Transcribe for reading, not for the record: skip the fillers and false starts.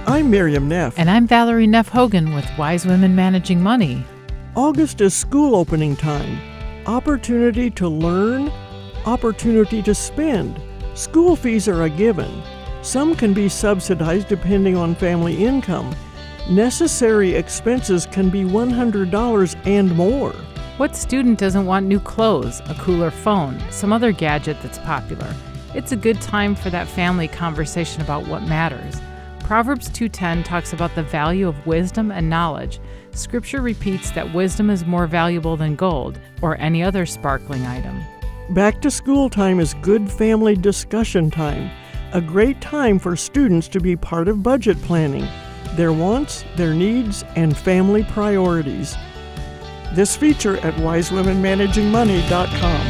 I'm Miriam Neff. And I'm Valerie Neff Hogan with Wise Women Managing Money. August is school opening time. Opportunity to learn, opportunity to spend. School fees are a given. Some can be subsidized depending on family income. Necessary expenses can be $100 and more. What student doesn't want new clothes, a cooler phone, some other gadget that's popular? It's a good time for that family conversation about what matters. Proverbs 2:10 talks about the value of wisdom and knowledge. Scripture repeats that wisdom is more valuable than gold or any other sparkling item. Back to school time is good family discussion time. A great time for students to be part of budget planning, their wants, their needs, and family priorities. This feature at wisewomenmanagingmoney.com.